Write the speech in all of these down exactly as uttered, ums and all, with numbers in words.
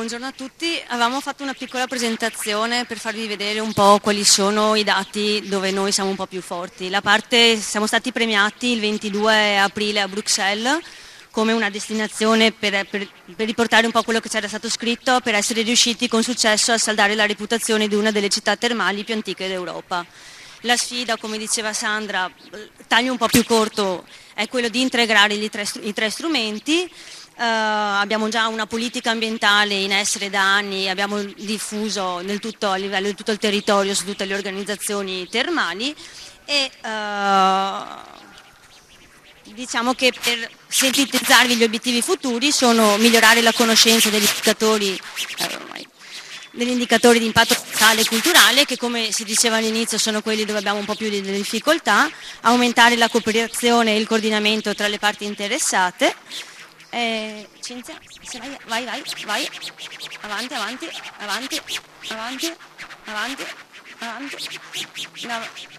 buongiorno a tutti. Avevamo fatto una piccola presentazione per farvi vedere un po' quali sono i dati dove noi siamo un po' più forti. La parte, siamo stati premiati il ventidue aprile a Bruxelles come una destinazione per, per, per riportare un po' quello che c'era stato scritto, per essere riusciti con successo a saldare la reputazione di una delle città termali più antiche d'Europa. La sfida, come diceva Sandra, taglio un po' più corto, è quello di integrare i tre, i tre strumenti. Uh, abbiamo già una politica ambientale in essere da anni, abbiamo diffuso nel tutto, a livello di tutto il territorio su tutte le organizzazioni termali e uh, diciamo che per sintetizzarvi gli obiettivi futuri sono migliorare la conoscenza degli indicatori, uh, degli indicatori di impatto sociale e culturale, che come si diceva all'inizio sono quelli dove abbiamo un po' più di difficoltà, aumentare la cooperazione e il coordinamento tra le parti interessate. Eh, Cinzia, se vai, vai, vai, vai, avanti, avanti, avanti, avanti, avanti, avanti, no.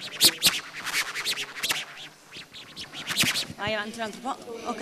Vai avanti un altro po', ok.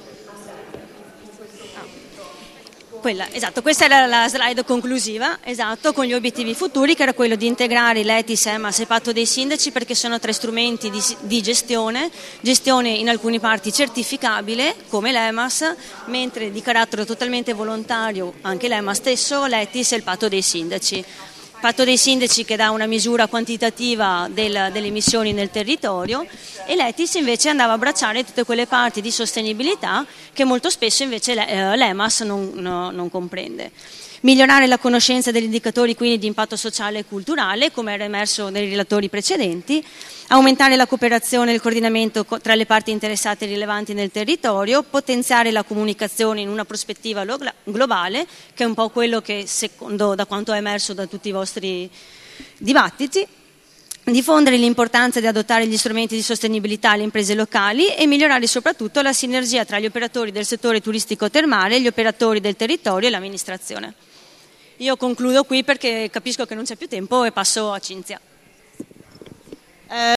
Ah. Quella, esatto, questa era la slide conclusiva, esatto, con gli obiettivi futuri, che era quello di integrare l'E T I S, EMAS e Patto dei Sindaci, perché sono tre strumenti di, di gestione, gestione in alcune parti certificabile, come l'EMAS, mentre di carattere totalmente volontario anche l'EMAS stesso, l'E T I S e il Patto dei Sindaci. Patto dei Sindaci che dà una misura quantitativa del, delle emissioni nel territorio, e l'E T I S invece andava a abbracciare tutte quelle parti di sostenibilità che molto spesso invece l'EMAS non, no, non comprende. Migliorare la conoscenza degli indicatori quindi di impatto sociale e culturale, come era emerso nei relatori precedenti, aumentare la cooperazione e il coordinamento tra le parti interessate e rilevanti nel territorio, potenziare la comunicazione in una prospettiva globale, che è un po' quello che, secondo da quanto è emerso da tutti i vostri dibattiti, diffondere l'importanza di adottare gli strumenti di sostenibilità alle imprese locali e migliorare soprattutto la sinergia tra gli operatori del settore turistico termale, gli operatori del territorio e l'amministrazione. Io concludo qui perché capisco che non c'è più tempo e passo a Cinzia.